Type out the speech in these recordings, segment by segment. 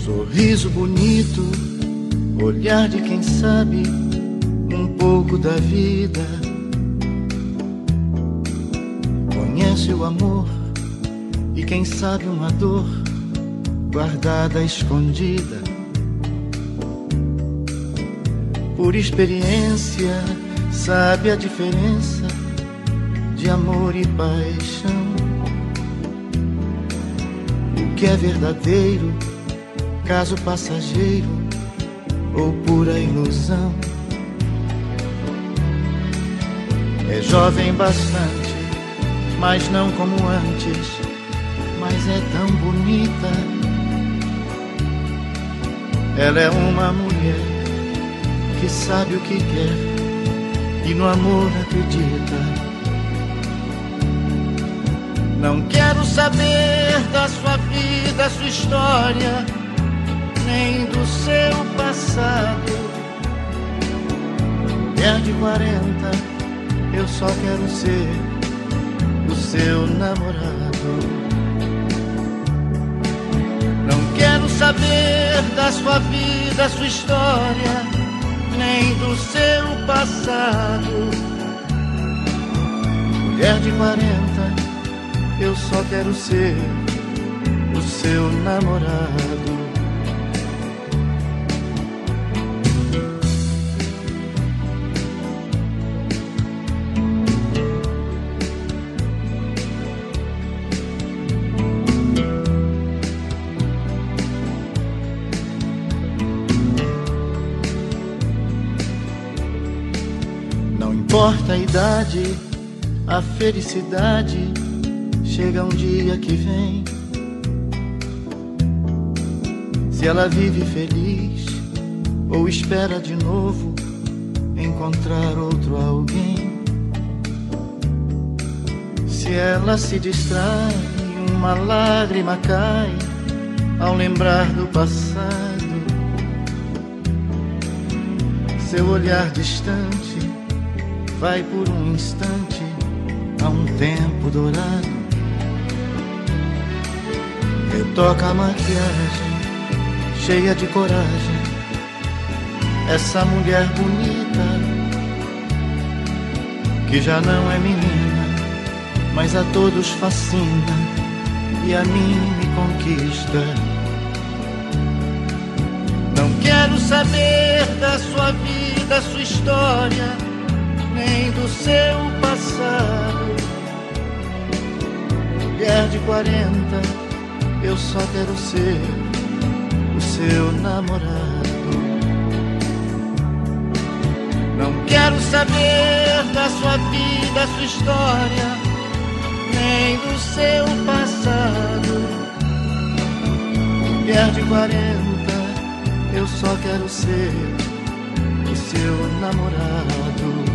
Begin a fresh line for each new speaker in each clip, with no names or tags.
Sorriso bonito, olhar de quem sabe um pouco da vida. Conhece o amor e quem sabe uma dor guardada, escondida. Por experiência sabe a diferença de amor e paixão. O que é verdadeiro, caso passageiro ou pura ilusão. É jovem bastante, mas não como antes, mas é tão bonita. Ela é uma mulher que sabe o que quer e no amor acredita. Não quero saber da sua vida, sua história, nem do seu passado. Mulher de 40, eu só quero ser o seu namorado. Não quero saber da sua vida, sua história, nem do seu passado. Mulher de 40, eu só quero ser o seu namorado. Não importa a idade, a felicidade chega um dia que vem. Se ela vive feliz ou espera de novo encontrar outro alguém. Se ela se distrai, uma lágrima cai ao lembrar do passado. Seu olhar distante vai por um instante a um tempo dourado. Retoca a maquiagem, cheia de coragem, essa mulher bonita, que já não é menina, mas a todos fascina e a mim me conquista. Não quero saber da sua vida, sua história, nem do seu passado. Mulher de 40, eu só quero ser o seu namorado. Não quero saber da sua vida, sua história, nem do seu passado. Mulher de 40, eu só quero ser o seu namorado.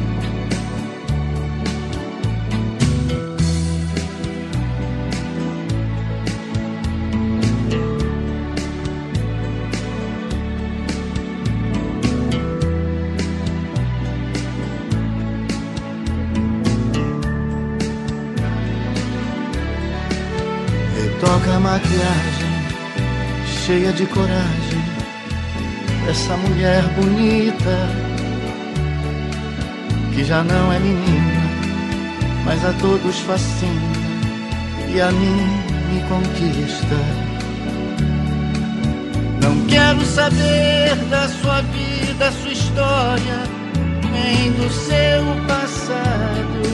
Toca a maquiagem, cheia de coragem, essa mulher bonita, que já não é menina, mas a todos fascina e a mim me conquista. Não quero saber da sua vida, sua história, nem do seu passado.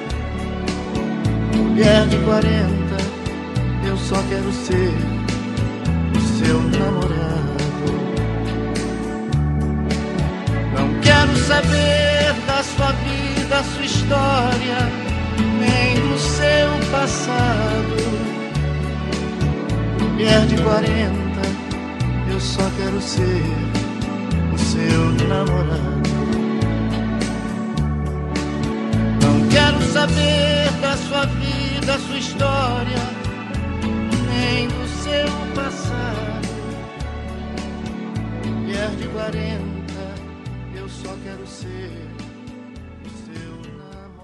Mulher de 40, eu só quero ser o seu namorado. Não quero saber da sua vida, sua história, nem do seu passado. Mulher de 40, eu só quero ser o seu namorado. Não quero saber da sua vida, sua história, nem do seu passado. Mulher de 40, eu só quero ser